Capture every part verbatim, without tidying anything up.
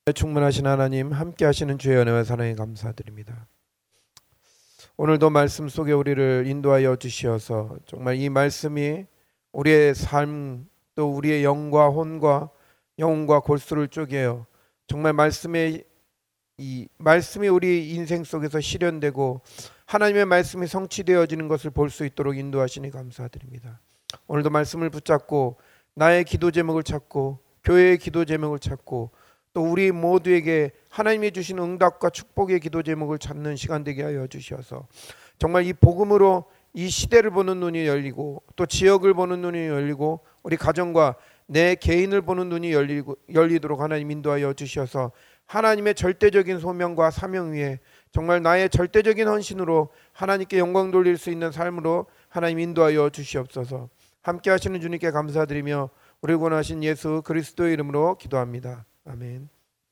충만하신 하나님, 함께 하시는 주의 은혜와 사랑에 감사드립니다. 오늘도 말씀 속에 우리를 인도하여 주시어서 정말 이 말씀이 우리의 삶, 또 우리의 영과 혼과 영혼과 골수를 쪼개어 정말 말씀의 이 말씀이 우리 인생 속에서 실현되고 하나님의 말씀이 성취되어지는 것을 볼 수 있도록 인도하시니 감사드립니다. 오늘도 말씀을 붙잡고 나의 기도 제목을 찾고 교회의 기도 제목을 찾고 또 우리 모두에게 하나님이 주신 응답과 축복의 기도 제목을 찾는 시간 되게 하여 주셔서 정말 이 복음으로 이 시대를 보는 눈이 열리고 또 지역을 보는 눈이 열리고 우리 가정과 내 개인을 보는 눈이 열리고, 열리도록 하나님 인도하여 주셔서 하나님의 절대적인 소명과 사명 위에 정말 나의 절대적인 헌신으로 하나님께 영광 돌릴 수 있는 삶으로 하나님 인도하여 주시옵소서. 함께 하시는 주님께 감사드리며 우리 구원하신 예수 그리스도의 이름으로 기도합니다. 아멘.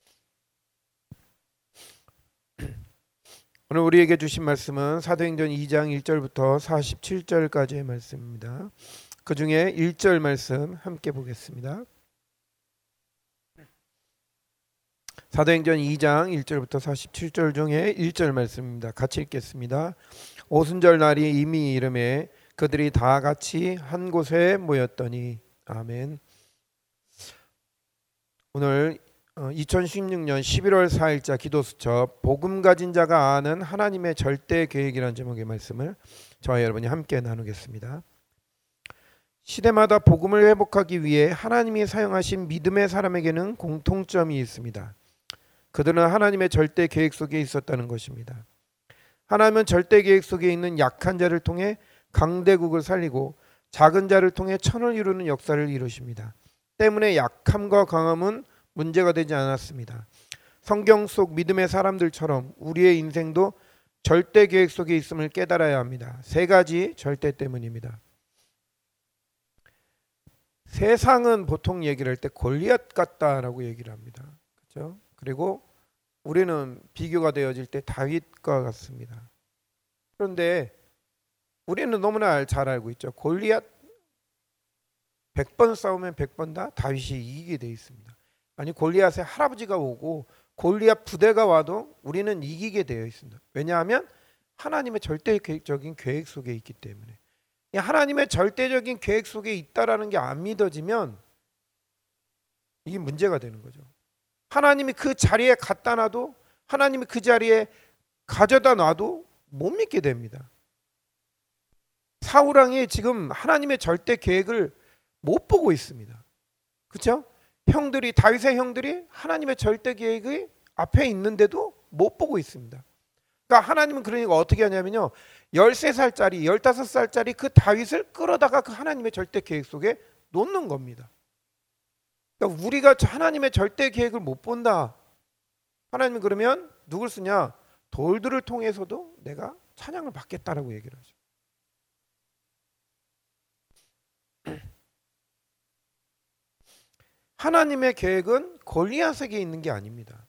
오늘 우리에게 주신 말씀은 사도행전 이 장 일 절부터 사십칠 절까지의 말씀입니다. 그 중에 일 절 말씀 함께 보겠습니다. 사도행전 이 장 일 절부터 사십칠 절 중에 일 절 말씀입니다. 같이 읽겠습니다. 오순절 날이 이미 이르매 그들이 다 같이 한 곳에 모였더니. 아멘. 오늘 이천십육 년 십일월 사일자 기도수첩 복음 가진 자가 아는 하나님의 절대 계획이라는 제목의 말씀을 저와 여러분이 함께 나누겠습니다. 시대마다 복음을 회복하기 위해 하나님이 사용하신 믿음의 사람에게는 공통점이 있습니다. 그들은 하나님의 절대 계획 속에 있었다는 것입니다. 하나님은 절대 계획 속에 있는 약한 자를 통해 강대국을 살리고 작은 자를 통해 천을 이루는 역사를 이루십니다. 때문에 약함과 강함은 문제가 되지 않았습니다. 성경 속 믿음의 사람들처럼 우리의 인생도 절대 계획 속에 있음을 깨달아야 합니다. 세 가지 절대 때문입니다. 세상은 보통 얘기를 할 때 골리앗 같다라고 얘기를 합니다. 그렇죠? 그리고 우리는 비교가 되어질 때 다윗과 같습니다. 그런데 우리는 너무나 잘 알고 있죠. 골리앗 백 번 싸우면 백 번 다 다윗이 이기게 돼 있습니다. 아니 골리앗의 할아버지가 오고 골리앗 부대가 와도 우리는 이기게 되어 있습니다. 왜냐하면 하나님의 절대적인 계획 속에 있기 때문에. 하나님의 절대적인 계획 속에 있다라는 게 안 믿어지면 이게 문제가 되는 거죠. 하나님이 그 자리에 갖다 놔도 하나님이 그 자리에 가져다 놔도 못 믿게 됩니다. 사울 왕이 지금 하나님의 절대 계획을 못 보고 있습니다. 그렇죠? 형들이 다윗의 형들이 하나님의 절대 계획이 앞에 있는데도 못 보고 있습니다. 그러니까 하나님은 그러니까 어떻게 하냐면요, 열세 살짜리 열다섯 살짜리 그 다윗을 끌어다가 그 하나님의 절대 계획 속에 놓는 겁니다. 그러니까 우리가 하나님의 절대 계획을 못 본다. 하나님은 그러면 누굴 쓰냐? 돌들을 통해서도 내가 찬양을 받겠다라고 얘기를 하죠. 하나님의 계획은 골리앗에게 있는 게 아닙니다.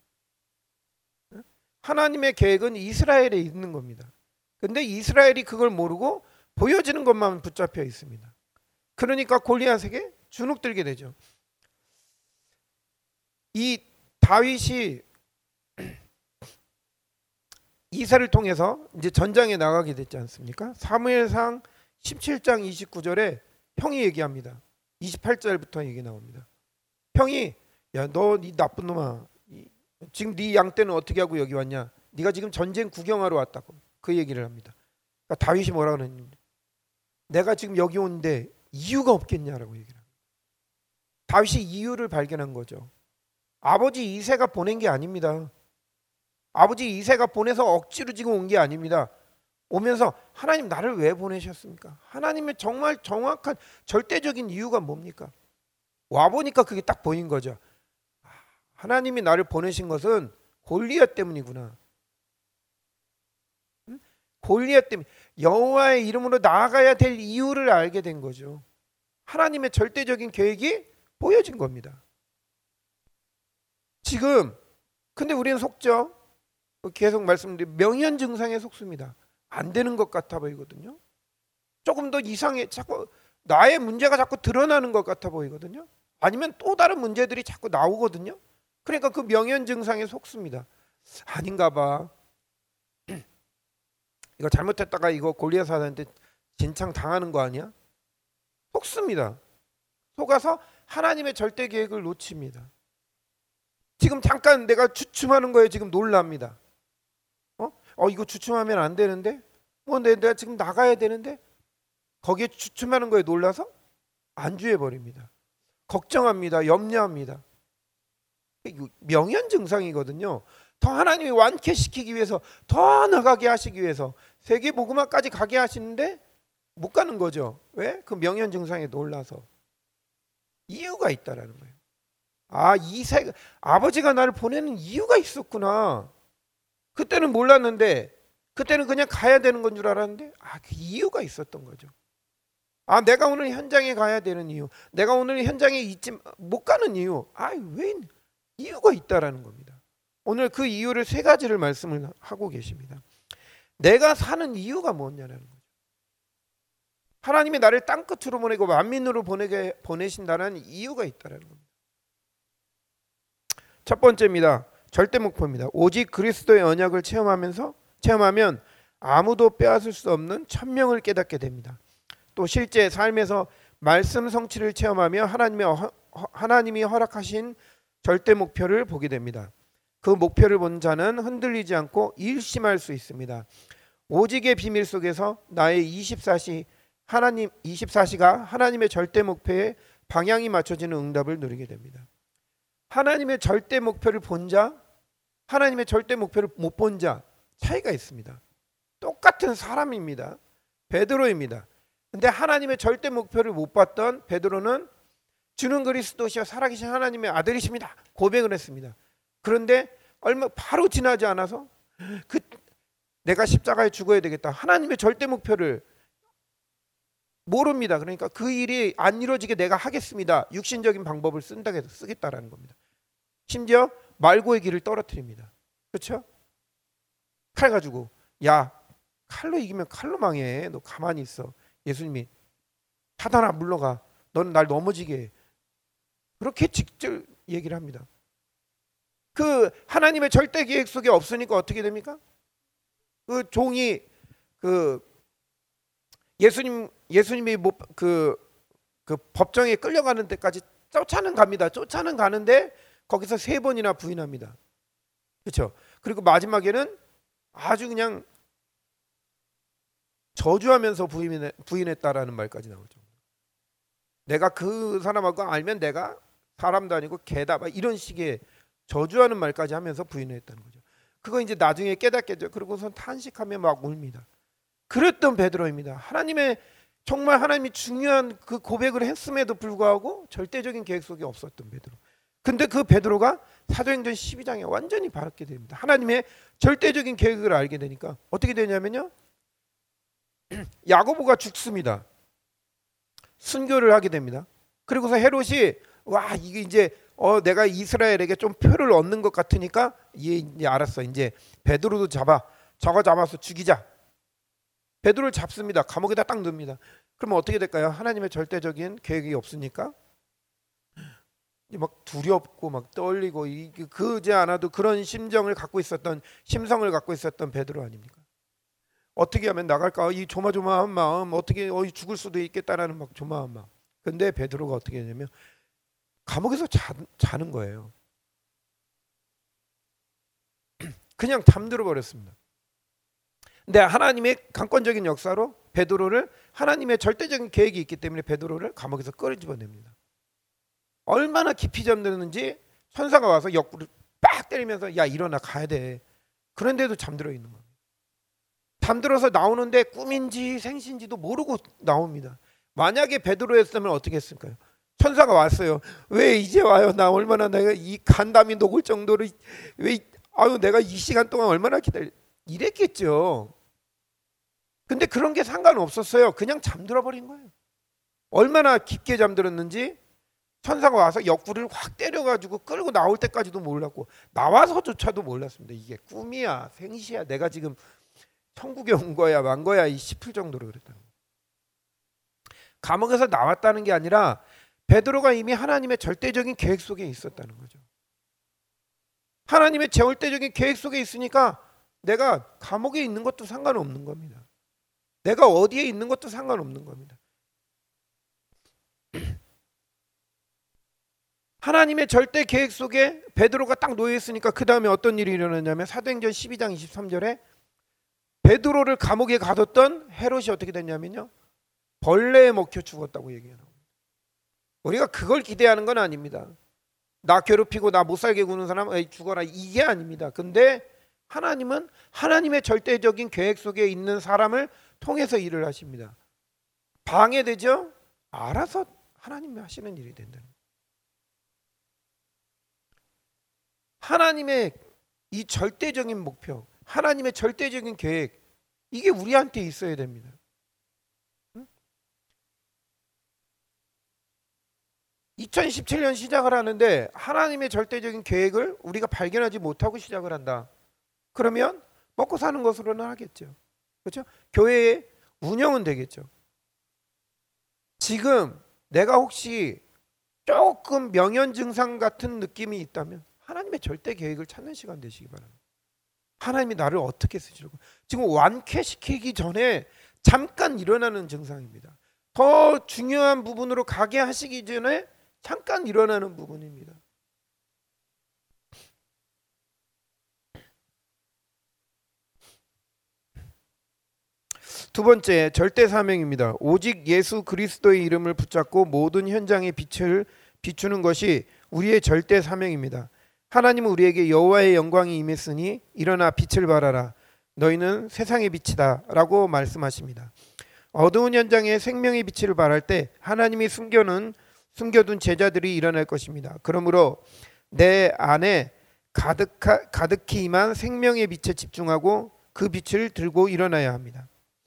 하나님의 계획은 이스라엘에 있는 겁니다. 근데 이스라엘이 그걸 모르고 보여지는 것만 붙잡혀 있습니다. 그러니까 골리앗에게 주눅들게 되죠. 이 다윗이 이사를 통해서 이제 전장에 나가게 됐지 않습니까? 사무엘상 십칠 장 이십구 절에 형이 얘기합니다. 이십팔 절부터 얘기 나옵니다. 형이 야 너 이 나쁜 놈아, 지금 네 양떼는 어떻게 하고 여기 왔냐? 네가 지금 전쟁 구경하러 왔다고 그 얘기를 합니다. 그러니까 다윗이 뭐라 그러는지, 내가 지금 여기 온데 이유가 없겠냐라고 얘기를 합니다. 다윗이 이유를 발견한 거죠. 아버지 이새가 보낸 게 아닙니다. 아버지 이새가 보내서 억지로 지금 온 게 아닙니다. 오면서 하나님 나를 왜 보내셨습니까? 하나님의 정말 정확한 절대적인 이유가 뭡니까? 와보니까 그게 딱 보인 거죠. 하나님이 나를 보내신 것은 골리앗 때문이구나. 응? 골리앗 때문에 여호와의 이름으로 나아가야 될 이유를 알게 된 거죠. 하나님의 절대적인 계획이 보여진 겁니다. 지금 근데 우리는 속죠. 계속 말씀드린 명현 증상에 속습니다. 안 되는 것 같아 보이거든요. 조금 더 이상해, 자꾸 나의 문제가 자꾸 드러나는 것 같아 보이거든요. 아니면 또 다른 문제들이 자꾸 나오거든요. 그러니까 그 명현 증상에 속습니다. 아닌가 봐. 이거 잘못했다가 이거 골리앗 사단한테 진창 당하는 거 아니야? 속습니다. 속아서 하나님의 절대 계획을 놓칩니다. 지금 잠깐 내가 주춤하는 거에 지금 놀랍니다. 어? 어 이거 주춤하면 안 되는데? 뭐 내가 지금 나가야 되는데? 거기에 주춤하는 거에 놀라서 안주해 버립니다. 걱정합니다. 염려합니다. 명현 증상이거든요. 더 하나님이 완쾌시키기 위해서, 더 나가게 하시기 위해서 세계 복음화까지 가게 하시는데 못 가는 거죠. 왜? 그 명현 증상에 놀라서. 이유가 있다라는 거예요. 아, 이 세, 아버지가 나를 보내는 이유가 있었구나. 그때는 몰랐는데, 그때는 그냥 가야 되는 건 줄 알았는데, 아, 그 이유가 있었던 거죠. 아, 내가 오늘 현장에 가야 되는 이유, 내가 오늘 현장에 있지 못 가는 이유, 아, 왜 이유가 있다라는 겁니다. 오늘 그 이유를 세 가지를 말씀을 하고 계십니다. 내가 사는 이유가 뭐냐라는 거죠. 하나님이 나를 땅 끝으로 보내고 만민으로 보내게 보내신다는 이유가 있다라는 겁니다. 첫 번째입니다. 절대 목표입니다. 오직 그리스도의 언약을 체험하면서 체험하면 아무도 빼앗을 수 없는 천명을 깨닫게 됩니다. 또 실제 삶에서 말씀 성취를 체험하며 하나님의 허, 하나님이 허락하신 절대 목표를 보게 됩니다. 그 목표를 본 자는 흔들리지 않고 일심할 수 있습니다. 오직의 비밀 속에서 나의 이십사 시 하나님 이십사 시가 하나님의 절대 목표에 방향이 맞춰지는 응답을 누리게 됩니다. 하나님의 절대 목표를 본 자, 하나님의 절대 목표를 못 본 자 차이가 있습니다. 똑같은 사람입니다. 베드로입니다. 근데 하나님의 절대 목표를 못 봤던 베드로는 주는 그리스도시여 살아계신 하나님의 아들이십니다. 고백을 했습니다. 그런데 얼마 바로 지나지 않아서 그 내가 십자가에 죽어야 되겠다. 하나님의 절대 목표를 모릅니다. 그러니까 그 일이 안 이루어지게 내가 하겠습니다. 육신적인 방법을 쓴다고 해서 쓰겠다라는 겁니다. 심지어 말고의 길을 떨어뜨립니다. 그렇죠? 칼 가지고 야 칼로 이기면 칼로 망해. 너 가만히 있어. 예수님이 사단아 물러가. 너는 날 넘어지게 해. 그렇게 직접 얘기를 합니다. 그 하나님의 절대 계획 속에 없으니까 어떻게 됩니까? 그 종이 그 예수님 예수님이 뭐 그 그 법정에 끌려가는 데까지 쫓아는 갑니다. 쫓아는 가는데 거기서 세 번이나 부인합니다. 그렇죠? 그리고 마지막에는 아주 그냥 저주하면서 부인해, 부인했다라는 말까지 나오죠. 내가 그 사람하고 알면 내가 사람도 아니고 개다 이런 식의 저주하는 말까지 하면서 부인했다는 거죠. 그거 이제 나중에 깨닫겠죠. 그러고선 탄식하며 막 웁니다. 그랬던 베드로입니다. 하나님의 정말 하나님이 중요한 그 고백을 했음에도 불구하고 절대적인 계획 속에 없었던 베드로. 근데 그 베드로가 사도행전 십이 장에 완전히 바뀌게 됩니다. 하나님의 절대적인 계획을 알게 되니까 어떻게 되냐면요. 야고보가 죽습니다. 순교를 하게 됩니다. 그리고서 헤롯이 와 이게 이제 어 내가 이스라엘에게 좀 표를 얻는 것 같으니까 얘 이제 알았어. 이제 베드로도 잡아. 저거 잡아서 죽이자. 베드로를 잡습니다. 감옥에다 딱 넣습니다. 그러면 어떻게 될까요? 하나님의 절대적인 계획이 없으니까 막 두렵고 막 떨리고 그지 않아도 그런 심정을 갖고 있었던 심성을 갖고 있었던 베드로 아닙니까? 어떻게 하면 나갈까? 이 조마조마한 마음 어떻게 어 죽을 수도 있겠다라는 막 조마한 마음. 근데 베드로가 어떻게 했냐면 감옥에서 자, 자는 거예요. 그냥 잠들어 버렸습니다. 근데 하나님의 강권적인 역사로 베드로를 하나님의 절대적인 계획이 있기 때문에 베드로를 감옥에서 끌어집어냅니다. 얼마나 깊이 잠들었는지 천사가 와서 옆구리를 빡 때리면서 야 일어나 가야 돼. 그런데도 잠들어 있는 겁니다. 잠들어서 나오는데 꿈인지 생신지도 모르고 나옵니다. 만약에 베드로였으면 어떻게 했을까요? 천사가 왔어요. 왜 이제 와요? 나 얼마나 내가 이 간담이 녹을 정도로 왜 아유 내가 이 시간 동안 얼마나 기다려 이랬겠죠. 근데 그런 게 상관없었어요. 그냥 잠들어 버린 거예요. 얼마나 깊게 잠들었는지 천사가 와서 옆구리를 확 때려가지고 끌고 나올 때까지도 몰랐고 나와서조차도 몰랐습니다. 이게 꿈이야 생시야 내가 지금 천국에 온 거야 만 거야 이 싶을 정도로 그랬다는 거예요. 감옥에서 나왔다는 게 아니라 베드로가 이미 하나님의 절대적인 계획 속에 있었다는 거죠. 하나님의 절대적인 계획 속에 있으니까 내가 감옥에 있는 것도 상관없는 겁니다. 내가 어디에 있는 것도 상관없는 겁니다. 하나님의 절대 계획 속에 베드로가 딱 놓여 있으니까 그 다음에 어떤 일이 일어났냐면 사도행전 십이 장 이십삼 절에 베드로를 감옥에 가뒀던 헤롯이 어떻게 됐냐면요, 벌레에 먹혀 죽었다고 얘기해요. 우리가 그걸 기대하는 건 아닙니다. 나 괴롭히고 나 못 살게 구는 사람 에이, 죽어라, 이게 아닙니다. 근데 하나님은 하나님의 절대적인 계획 속에 있는 사람을 통해서 일을 하십니다. 방해되죠? 알아서 하나님이 하시는 일이 된다는 거예요. 하나님의 이 절대적인 목표, 하나님의 절대적인 계획, 이게 우리한테 있어야 됩니다. 응? 이천십칠 년 시작을 하는데 하나님의 절대적인 계획을 우리가 발견하지 못하고 시작을 한다. 그러면 먹고 사는 것으로는 하겠죠. 그렇죠? 교회의 운영은 되겠죠. 지금 내가 혹시 조금 명현 증상 같은 느낌이 있다면 하나님의 절대 계획을 찾는 시간 되시기 바랍니다. 하나님이 나를 어떻게 쓰시려고, 지금 완쾌시키기 전에 잠깐 일어나는 증상입니다. 더 중요한 부분으로 가게 하시기 전에 잠깐 일어나는 부분입니다. 두 번째, 절대 사명입니다. 오직 예수 그리스도의 이름을 붙잡고 모든 현장에 빛을 비추는 것이 우리의 절대 사명입니다. 하나님은 우리에게 여호와의 영광이 임했으니 일어나 빛을 발하라. 너희는 세상의 빛이다 라고 말씀하십니다. 어두운 현장에 생명의 빛을 발할 때 하나님이 숨겨놓은, 숨겨둔 제자들이 일어날 것입니다. 그러므로 내 안에 가득하, 가득히 임한 생명의 빛에 집중하고 그 빛을 들고 일어나야 합니다.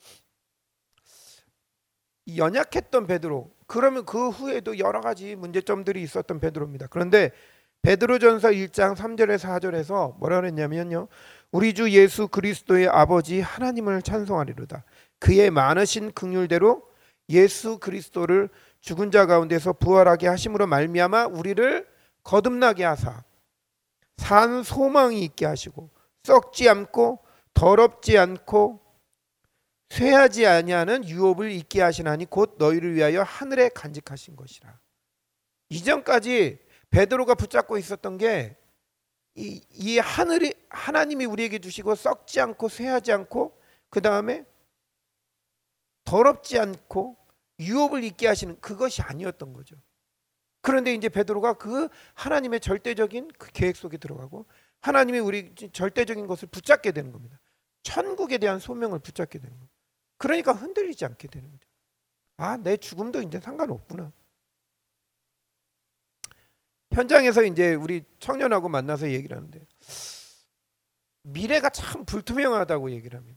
연약했던 베드로, 그러면 그 후에도 여러 가지 문제점들이 있었던 베드로입니다. 그런데 베드로전서 일 장 삼 절에서 사 절에서 뭐라 그랬냐면요, 우리 주 예수 그리스도의 아버지 하나님을 찬송하리로다. 그의 많으신 긍휼대로 예수 그리스도를 죽은 자 가운데서 부활하게 하심으로 말미암아 우리를 거듭나게 하사 산 소망이 있게 하시고 썩지 않고 더럽지 않고 쇠하지 아니하는 유업을 있게 하시나니 곧 너희를 위하여 하늘에 간직하신 것이라. 이전까지 베드로가 붙잡고 있었던 게 이, 이 하늘이, 하나님이 우리에게 주시고 썩지 않고 쇠하지 않고 그 다음에 더럽지 않고 유업을 있게 하시는 그것이 아니었던 거죠. 그런데 이제 베드로가 그 하나님의 절대적인 그 계획 속에 들어가고 하나님이 우리 절대적인 것을 붙잡게 되는 겁니다. 천국에 대한 소명을 붙잡게 되는 겁니다. 그러니까 흔들리지 않게 되는 거죠. 아, 내 죽음도 이제 상관없구나. 현장에서 이제 우리 청년하고 만나서 얘기를 하는데 미래가 참 불투명하다고 얘기를 합니다.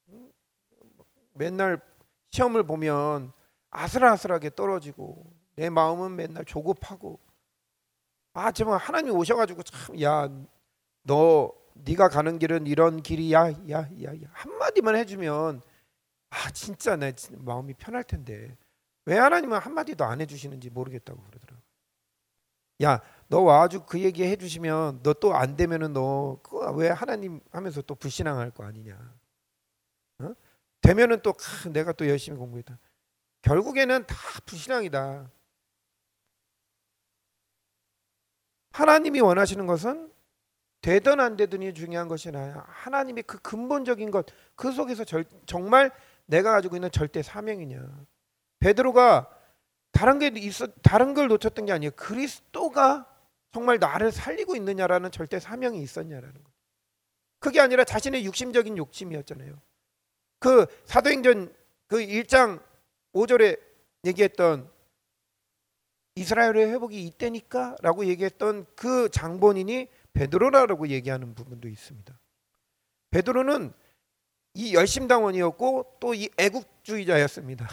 맨날 시험을 보면 아슬아슬하게 떨어지고 내 마음은 맨날 조급하고, 아 정말 하나님 오셔가지고 참, 야 너 네가 가는 길은 이런 길이야, 야, 야, 야 한마디만 해주면 아 진짜 내 마음이 편할 텐데 왜 하나님은 한마디도 안 해주시는지 모르겠다고 그러더라고요. 야 너 와가지고 그 얘기 해주시면 너 또 안 되면은 너 왜 하나님 하면서 또 불신앙할 거 아니냐. 어? 되면은 또 아, 내가 또 열심히 공부했다. 결국에는 다 불신앙이다. 하나님이 원하시는 것은 되든 안 되든이 중요한 것이 아니라 하나님의 그 근본적인 것, 그 속에서 절, 정말 내가 가지고 있는 절대 사명이냐. 베드로가 다른 게 있어, 다른 걸 놓쳤던 게 아니에요. 그리스도가 정말 나를 살리고 있느냐라는 절대 사명이 있었냐라는 거. 그게 아니라 자신의 육심적인 욕심이었잖아요. 그 사도행전 그 일 장 오 절에 얘기했던 이스라엘의 회복이 이때니까 라고 얘기했던 그 장본인이 베드로라고 얘기하는 부분도 있습니다. 베드로는 이 열심당원이었고 또 이 애국주의자였습니다.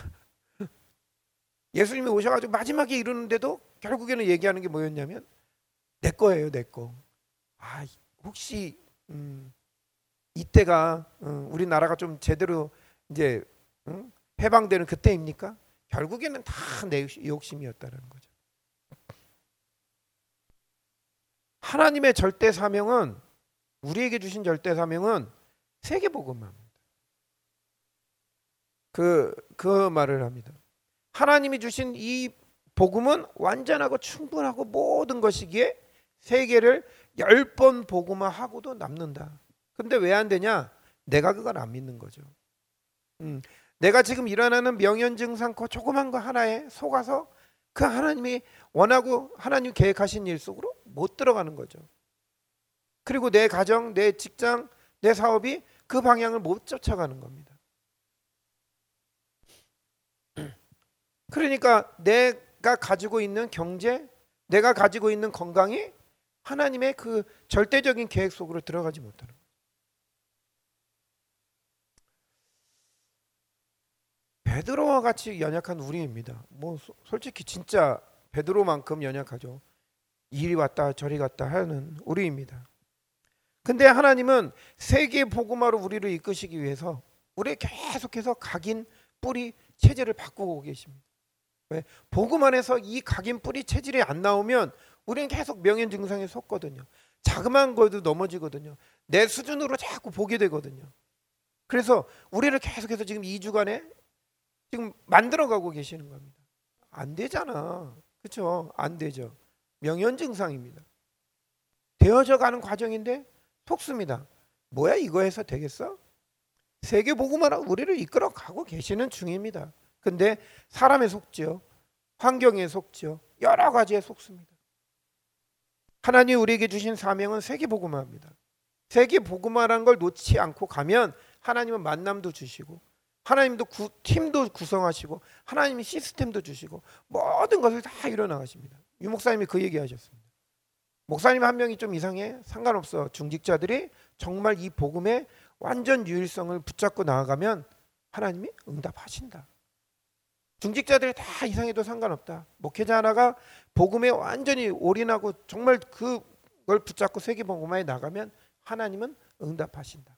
예수님이 오셔가지고 마지막에 이르는데도 결국에는 얘기하는 게 뭐였냐면 내 거예요, 내 거. 아 혹시 음, 이때가 음, 우리나라가 좀 제대로 이제 음, 해방되는 그때입니까? 결국에는 다 내 욕심이었다는 거죠. 하나님의 절대 사명은, 우리에게 주신 절대 사명은 세계복음화입니다. 그, 그 말을 합니다. 하나님이 주신 이 복음은 완전하고 충분하고 모든 것이기에 세계를 열 번 복음화하고도 남는다. 근데 왜 안 되냐? 내가 그걸 안 믿는 거죠. 음, 내가 지금 일어나는 명현증상 그 조그만 거 하나에 속아서 그 하나님이 원하고 하나님 계획하신 일 속으로 못 들어가는 거죠. 그리고 내 가정, 내 직장, 내 사업이 그 방향을 못 쫓아가는 겁니다. 그러니까 내가 가지고 있는 경제, 내가 가지고 있는 건강이 하나님의 그 절대적인 계획 속으로 들어가지 못하는 거예요. 베드로와 같이 연약한 우리입니다. 뭐 솔직히 진짜 베드로만큼 연약하죠. 이리 왔다 저리 갔다 하는 우리입니다. 근데 하나님은 세계 복음화로 우리를 이끄시기 위해서 우리 계속해서 각인 뿌리 체질을 바꾸고 계십니다. 왜? 복음 안에서 이 각인 뿌리 체질이 안 나오면 우리는 계속 명현 증상에 속거든요. 자그마한 거도 넘어지거든요. 내 수준으로 자꾸 보게 되거든요. 그래서 우리를 계속해서 지금 이 주간에 지금 만들어가고 계시는 겁니다. 안 되잖아. 그렇죠? 안 되죠. 명현 증상입니다. 되어져 가는 과정인데 속습니다. 뭐야 이거 해서 되겠어? 세계 복음화로 우리를 이끌어 가고 계시는 중입니다. 근데 사람에 속죠. 환경에 속죠. 여러 가지에 속습니다. 하나님 우리에게 주신 사명은 세계 복음화입니다. 세계 복음화라는 걸 놓지 않고 가면 하나님은 만남도 주시고 하나님도 구, 팀도 구성하시고 하나님이 시스템도 주시고 모든 것을 다 이뤄나가십니다. 유 목사님이 그 얘기하셨습니다. 목사님 한 명이 좀 이상해? 상관없어. 중직자들이 정말 이 복음의 완전 유일성을 붙잡고 나아가면 하나님이 응답하신다. 중직자들이 다 이상해도 상관없다. 목회자 하나가 복음에 완전히 올인하고 정말 그걸 붙잡고 세계 복음화에 나가면 하나님은 응답하신다.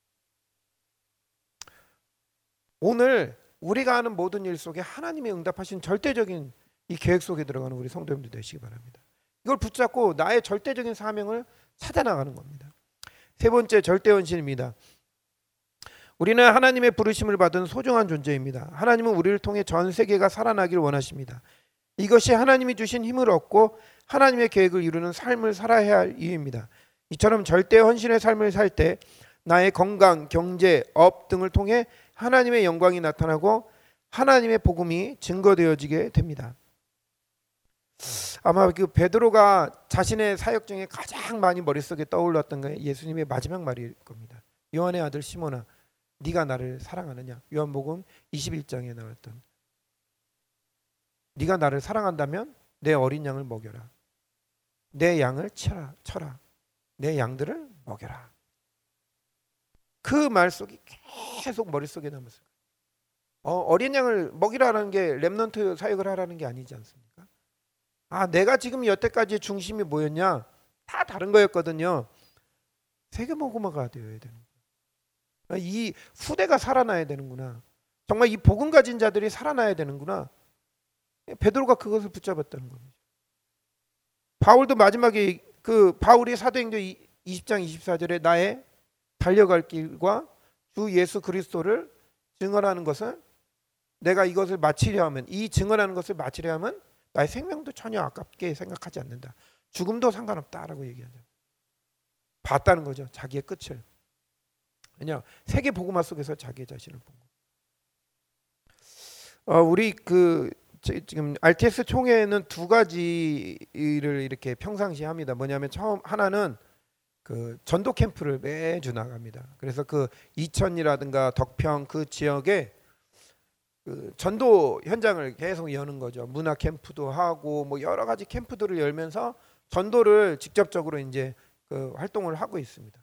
오늘 우리가 하는 모든 일 속에 하나님의 응답하신 절대적인 이 계획 속에 들어가는 우리 성도님들 되시기 바랍니다. 이걸 붙잡고 나의 절대적인 사명을 찾아나가는 겁니다. 세 번째 절대헌신입니다. 우리는 하나님의 부르심을 받은 소중한 존재입니다. 하나님은 우리를 통해 전 세계가 살아나길 원하십니다. 이것이 하나님이 주신 힘을 얻고 하나님의 계획을 이루는 삶을 살아야 할 이유입니다. 이처럼 절대 헌신의 삶을 살 때 나의 건강, 경제, 업 등을 통해 하나님의 영광이 나타나고 하나님의 복음이 증거되어지게 됩니다. 아마 그 베드로가 자신의 사역 중에 가장 많이 머릿속에 떠올랐던 게 예수님의 마지막 말일 겁니다. 요한의 아들 시몬아, 네가 나를 사랑하느냐? 요한복음 이십일 장에 나왔던, 네가 나를 사랑한다면 내 어린 양을 먹여라. 내 양을 쳐라, 쳐라. 내 양들을 먹여라. 그 말 속이 계속 머릿속에 남았어요. 어, 어린 양을 먹이라는 게 렘넌트 사역을 하라는 게 아니지 않습니까? 아, 내가 지금 여태까지 중심이 뭐였냐? 다 다른 거였거든요. 세계복음화가 되어야 되는 거예요. 이 후대가 살아나야 되는구나. 정말 이 복음 가진 자들이 살아나야 되는구나. 베드로가 그것을 붙잡았다는 겁니다. 바울도 마지막에 그 바울이 사도행전 이십 장 이십사 절에 나의 달려갈 길과 주 예수 그리스도를 증언하는 것은, 내가 이것을 마치려 하면, 이 증언하는 것을 마치려 하면 나의 생명도 전혀 아깝게 생각하지 않는다. 죽음도 상관없다라고 얘기하죠. 봤다는 거죠. 자기의 끝을. 왜냐, 세계 복음화 속에서 자기 자신을 본 거. 어, 우리 그 지금 알티에스 총회는 두 가지를 이렇게 평상시 합니다. 뭐냐면 처음 하나는 그 전도 캠프를 매주 나갑니다. 그래서 그 이천이라든가 덕평 그 지역에 그 전도 현장을 계속 여는 거죠. 문화 캠프도 하고 뭐 여러 가지 캠프들을 열면서 전도를 직접적으로 이제 그 활동을 하고 있습니다.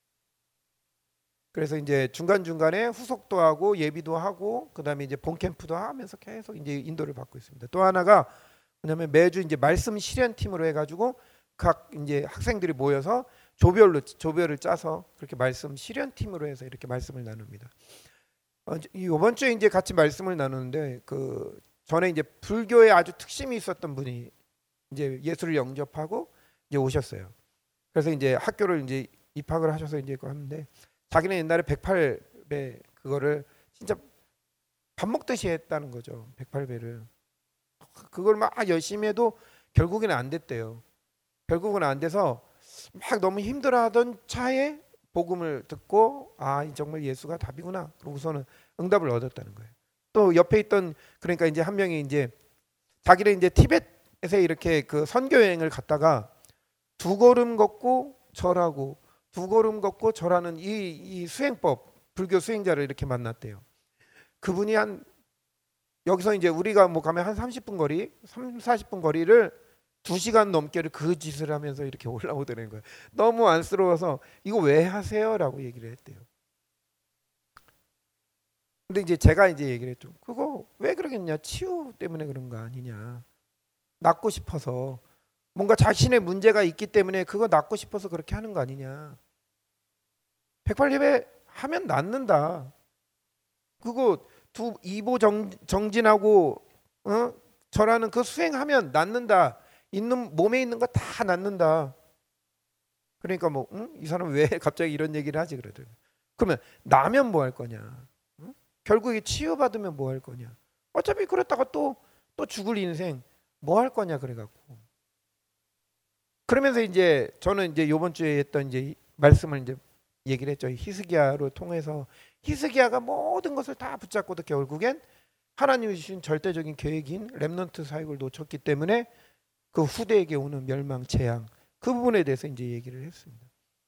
그래서 이제 중간 중간에 후속도 하고 예비도 하고 그다음에 이제 본 캠프도 하면서 계속 이제 인도를 받고 있습니다. 또 하나가 뭐냐면 매주 이제 말씀 실현 팀으로 해가지고 각 이제 학생들이 모여서 조별로 조별을 짜서 그렇게 말씀 실현 팀으로 해서 이렇게 말씀을 나눕니다. 어, 이번 주에 이제 같이 말씀을 나누는데 그 전에 이제 불교에 아주 특심이 있었던 분이 이제 예수를 영접하고 이제 오셨어요. 그래서 이제 학교를 이제 입학을 하셔서 이제 그거 하는데 자기는 옛날에 백팔 배 그거를 진짜 밥 먹듯이 했다는 거죠. 백팔 배를. 그걸 막 열심히 해도 결국에는 안 됐대요. 결국은 안 돼서 막 너무 힘들어하던 차에 복음을 듣고 아 정말 예수가 답이구나. 그러고서는 응답을 얻었다는 거예요. 또 옆에 있던 그러니까 이제 한 명이 이제 자기를 이제 티벳에서 이렇게 그 선교 여행을 갔다가 두 걸음 걷고 절하고 두 걸음 걷고 절하는 이, 이 수행법 불교 수행자를 이렇게 만났대요. 그분이 한 여기서 이제 우리가 뭐 가면 한 삼십 분 거리, 삼사십 분 거리를 두 시간 넘게를 그 짓을 하면서 이렇게 올라오더라는 거예요. 너무 안쓰러워서 이거 왜 하세요? 라고 얘기를 했대요. 근데 이제 제가 이제 얘기를 했죠. 그거 왜 그러겠냐? 치유 때문에 그런 거 아니냐? 낫고 싶어서 뭔가 자신의 문제가 있기 때문에 그거 낫고 싶어서 그렇게 하는 거 아니냐? 백팔 예배 하면 낫는다. 그거 두 이보 정, 정진하고 어? 저라는 그 수행하면 낫는다. 있는 몸에 있는 거 다 낫는다. 그러니까 뭐 응? 이 사람 왜 갑자기 이런 얘기를 하지 그러더라고요. 그러면 나면 뭐 할 거냐? 응? 결국에 치유받으면 뭐 할 거냐? 어차피 그랬다가 또 또 죽을 인생 뭐 할 거냐 그래갖고. 그러면서 이제 저는 이제 이번 주에 했던 이제 말씀을 이제 얘기를 했죠. 히스기야로 통해서 히스기야가 모든 것을 다 붙잡고도 결국엔 하나님이 주신 절대적인 계획인 렘넌트 사역을 놓쳤기 때문에 그 후대에게 오는 멸망, 재앙 그 부분에 대해서 이제 얘기를 했습니다.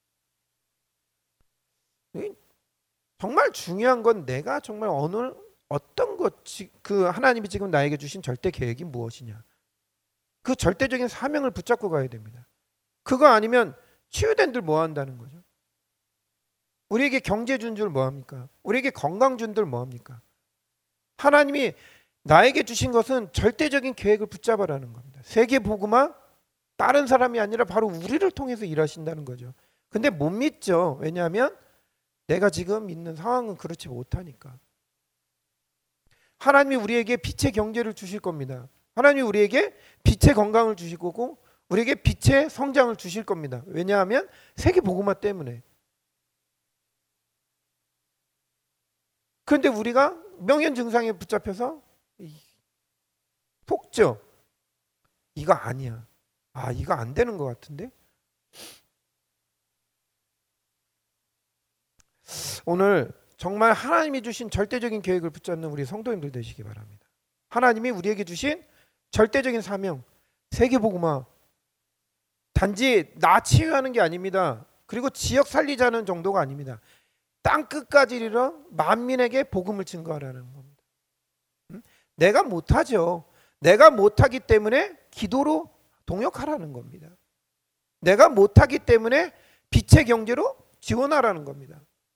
정말 중요한 건 내가 정말 어느 어떤 것 그 하나님이 지금 나에게 주신 절대 계획이 무엇이냐. 그 절대적인 사명을 붙잡고 가야 됩니다. 그거 아니면 치유된들 뭐 한다는 거죠. 우리에게 경제 준 줄 뭐 합니까? 우리에게 건강 준들 뭐 합니까? 하나님이 나에게 주신 것은 절대적인 계획을 붙잡아라는 겁니다. 세계 복음화 다른 사람이 아니라 바로 우리를 통해서 일하신다는 거죠. 근데 못 믿죠. 왜냐하면 내가 지금 있는 상황은 그렇지 못하니까. 하나님이 우리에게 빛의 경제를 주실 겁니다. 하나님이 우리에게 빛의 건강을 주실 거고 우리에게 빛의 성장을 주실 겁니다. 왜냐하면 세계 복음화 때문에. 그런데 우리가 명현 증상에 붙잡혀서 속죠. 이거 아니야. 아 이거 안 되는 것 같은데. 오늘 정말 하나님이 주신 절대적인 계획을 붙잡는 우리 성도님들 되시기 바랍니다. 하나님이 우리에게 주신 절대적인 사명, 세계복음화. 단지 나 치유하는 게 아닙니다. 그리고 지역 살리자는 정도가 아닙니다. 땅 끝까지 이르러 만민에게 복음을 증거하라는 겁니다. 응? 내가 못하죠. 내가 못하기 때문에 기도로 동역하라는 겁니다. 내가 못하기 때문에 빛의 경제로 지원하라는 겁니다.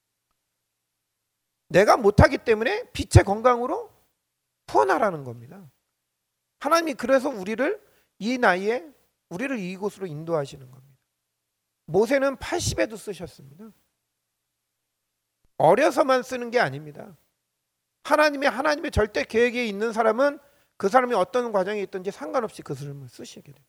내가 못하기 때문에 빛의 건강으로 후원하라는 겁니다. 하나님이 그래서 우리를 이 나이에 우리를 이곳으로 인도하시는 겁니다. 모세는 팔십에도 쓰셨습니다. 어려서만 쓰는 게 아닙니다. 하나님의 하나님의 절대 계획에 있는 사람은 그 사람이 어떤 과정에 있든지 상관없이 그 사람을 쓰시게 됩니다.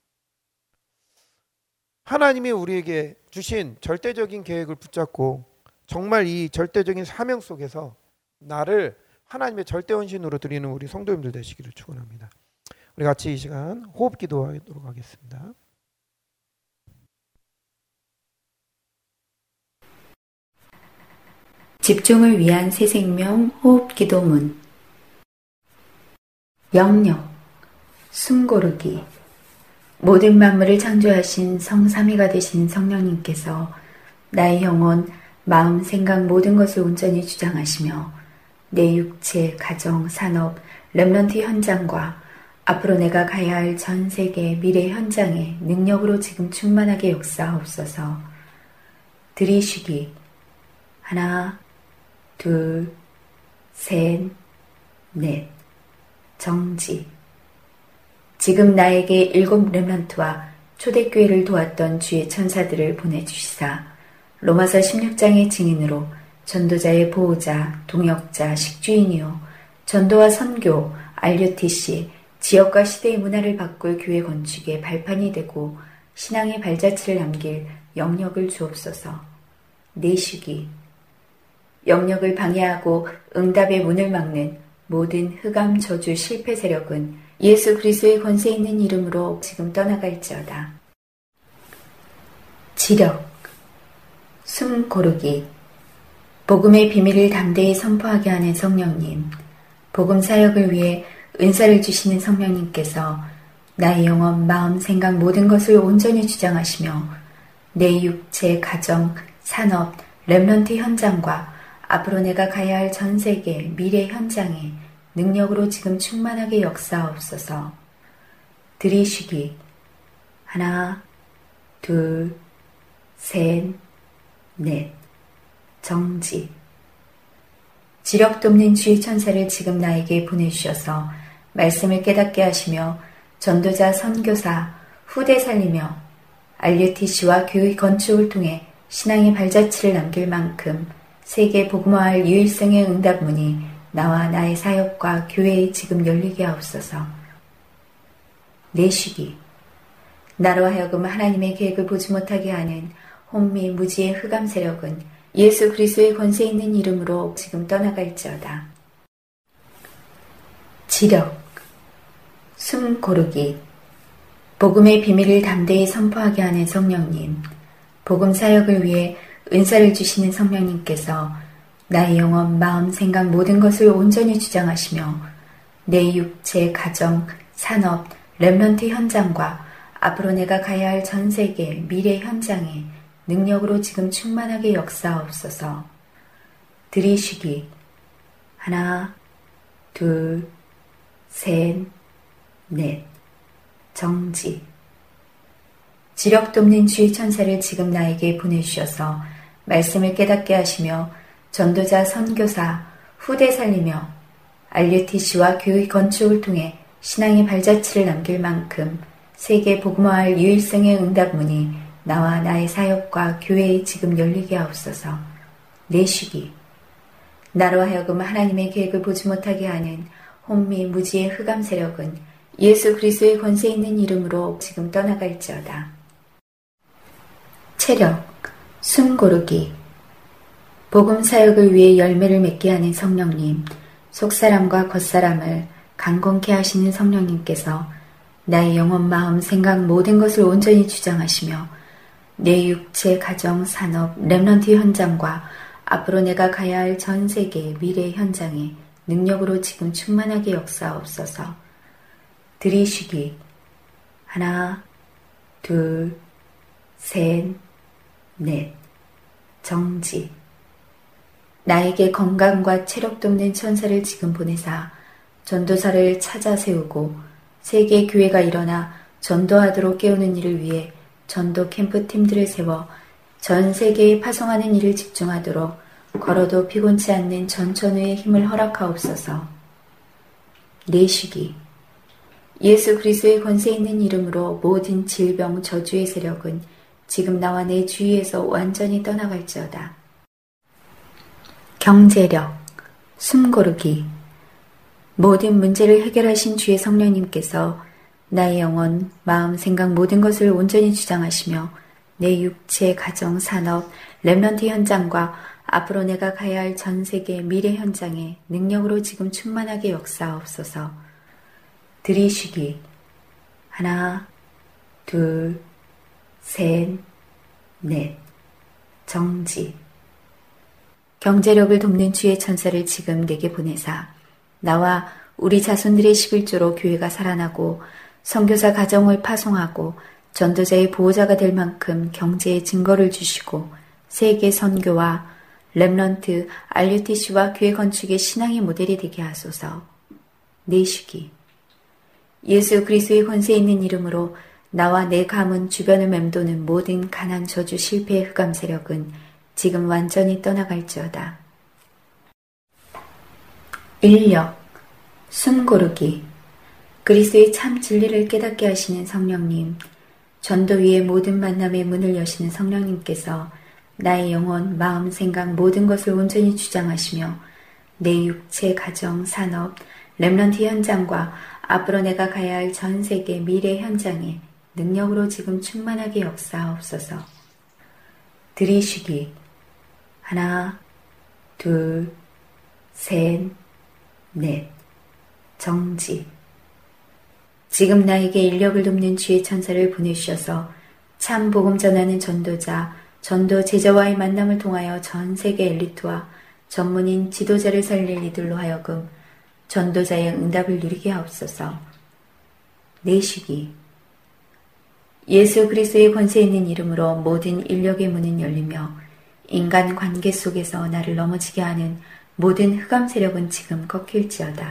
하나님이 우리에게 주신 절대적인 계획을 붙잡고 정말 이 절대적인 사명 속에서 나를 하나님의 절대 헌신으로 드리는 우리 성도님들 되시기를 축원합니다. 우리 같이 이 시간 호흡 기도하도록 하겠습니다. 집중을 위한 새 생명 호흡 기도문. 영역, 숨고르기. 모든 만물을 창조하신 성삼위가 되신 성령님께서 나의 영혼, 마음, 생각 모든 것을 온전히 주장하시며 내 육체, 가정, 산업, 렘넌트 현장과 앞으로 내가 가야 할 전 세계 미래 현장에 능력으로 지금 충만하게 역사하옵소서. 들이쉬기. 하나, 둘, 셋, 넷. 정지. 지금 나에게 일곱 렘넌트와 초대교회를 도왔던 주의 천사들을 보내주시사 로마서 십육 장의 증인으로 전도자의 보호자, 동역자, 식주인이요 전도와 선교, 알류티시, 지역과 시대의 문화를 바꿀 교회 건축의 발판이 되고 신앙의 발자취를 남길 영역을 주옵소서. 내쉬기. 영역을 방해하고 응답의 문을 막는 모든 흑암 저주 실패 세력은 예수 그리스도의 권세 있는 이름으로 지금 떠나갈지어다. 지력. 숨 고르기. 복음의 비밀을 담대히 선포하게 하는 성령님, 복음 사역을 위해 은사를 주시는 성령님께서 나의 영혼, 마음, 생각 모든 것을 온전히 주장하시며 내 육체, 가정, 산업, 렘넌트 현장과 앞으로 내가 가야 할 전 세계 미래 현장에 능력으로 지금 충만하게 역사하옵소서. 들이쉬기. 하나, 둘, 셋, 넷. 정지. 지력 돕는 주의 천사를 지금 나에게 보내주셔서 말씀을 깨닫게 하시며 전도자, 선교사, 후대 살리며 알류티시와 교회 건축을 통해 신앙의 발자취를 남길 만큼 세계 복음화할 유일성의 응답문이 나와 나의 사역과 교회에 지금 열리게 하옵소서. 내쉬기. 나로 하여금 하나님의 계획을 보지 못하게 하는 혼미 무지의 흑암 세력은 예수 그리스도의 권세 있는 이름으로 지금 떠나갈지어다. 지력. 숨 고르기. 복음의 비밀을 담대히 선포하게 하는 성령님, 복음 사역을 위해 은사를 주시는 성령님께서 나의 영혼, 마음, 생각 모든 것을 온전히 주장하시며 내 육체, 가정, 산업, 렘넌트 현장과 앞으로 내가 가야 할 전 세계 미래 현장에 능력으로 지금 충만하게 역사하옵소서. 들이쉬기. 하나, 둘, 셋, 넷. 정지. 지력 돕는 주의 천사를 지금 나에게 보내주셔서 말씀을 깨닫게 하시며 전도자, 선교사, 후대 살리며 알류티시와 교회 건축을 통해 신앙의 발자취를 남길 만큼 세계 복음화할 유일성의 응답문이 나와 나의 사역과 교회에 지금 열리게 하옵소서. 내쉬기. 나로 하여금 하나님의 계획을 보지 못하게 하는 혼미 무지의 흑암 세력은 예수 그리스도의 권세 있는 이름으로 지금 떠나갈지어다. 체력. 숨 고르기. 복음 사역을 위해 열매를 맺게 하는 성령님, 속사람과 겉사람을 강건케 하시는 성령님께서 나의 영혼, 마음, 생각 모든 것을 온전히 주장하시며 내 육체, 가정, 산업, 렘넌트 현장과 앞으로 내가 가야 할 전 세계 미래 현장에 능력으로 지금 충만하게 역사하옵소서. 들이쉬기. 하나, 둘, 셋, 넷. 정지. 나에게 건강과 체력 돕는 천사를 지금 보내사 전도사를 찾아 세우고 세계 교회가 일어나 전도하도록 깨우는 일을 위해 전도 캠프 팀들을 세워 전 세계에 파송하는 일을 집중하도록 걸어도 피곤치 않는 전천후의 힘을 허락하옵소서. 내쉬기. 예수 그리스도의 권세 있는 이름으로 모든 질병, 저주의 세력은 지금 나와 내 주위에서 완전히 떠나갈지어다. 경제력. 숨 고르기. 모든 문제를 해결하신 주의 성령님께서 나의 영혼, 마음, 생각 모든 것을 온전히 주장하시며 내 육체, 가정, 산업, 렘넌트 현장과 앞으로 내가 가야 할 전 세계 미래 현장에 능력으로 지금 충만하게 역사하옵소서. 들이쉬기. 하나, 둘, 셋, 넷. 정지. 경제력을 돕는 주의 천사를 지금 내게 보내사 나와 우리 자손들의 십일조로 교회가 살아나고 선교사 가정을 파송하고 전도자의 보호자가 될 만큼 경제의 증거를 주시고 세계 선교와 렘넌트, 알류티시와 교회 건축의 신앙의 모델이 되게 하소서. 내쉬기. 예수 그리스도의 권세 있는 이름으로 나와 내 가문 주변을 맴도는 모든 가난 저주 실패의 흑암 세력은 지금 완전히 떠나갈지어다. 인력. 숨 고르기. 그리스도의 참 진리를 깨닫게 하시는 성령님, 전도 위의 모든 만남의 문을 여시는 성령님께서 나의 영혼, 마음, 생각 모든 것을 온전히 주장하시며 내 육체, 가정, 산업, 렘넌트 현장과 앞으로 내가 가야 할 전 세계 미래 현장에 능력으로 지금 충만하게 역사하옵소서. 들이쉬기. 하나, 둘, 셋, 넷. 정지. 지금 나에게 인력을 돕는 주의 천사를 보내주셔서 참 복음 전하는 전도자, 전도 제자와의 만남을 통하여 전 세계 엘리트와 전문인 지도자를 살릴 이들로 하여금 전도자의 응답을 누리게 하옵소서. 내쉬기. 예수 그리스도의 권세 있는 이름으로 모든 인력의 문은 열리며 인간 관계 속에서 나를 넘어지게 하는 모든 흑암 세력은 지금 꺾일지어다.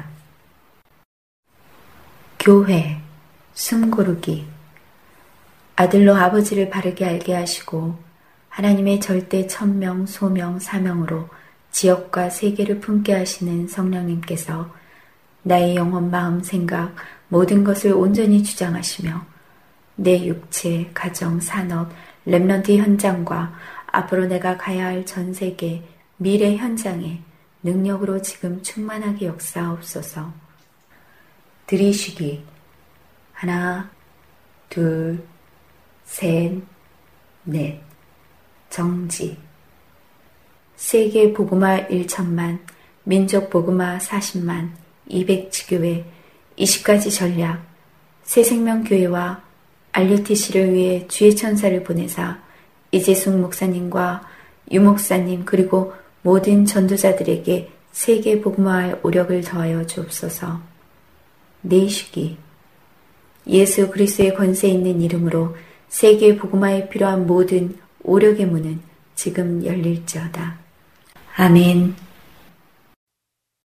교회, 숨고르기. 아들로 아버지를 바르게 알게 하시고 하나님의 절대 천명, 소명, 사명으로 지역과 세계를 품게 하시는 성령님께서 나의 영혼, 마음, 생각 모든 것을 온전히 주장하시며 내 육체, 가정, 산업, 렘넌트 현장과 앞으로 내가 가야 할 전 세계 미래 현장에 능력으로 지금 충만하게 역사하옵소서. 들이쉬기. 하나, 둘, 셋, 넷. 정지. 세계 복음화 일천만, 민족 복음화 사십만, 이백 지교회, 이십 가지 전략, 새생명교회와 알류티씨를 위해 주의 천사를 보내사 이재숙 목사님과 유 목사님 그리고 모든 전도자들에게 세계 복음화할 오력을 더하여 주옵소서. 내쉬기. 예수 그리스도의 권세 있는 이름으로 세계 복음화에 필요한 모든 오력의 문은 지금 열릴지어다. 아멘.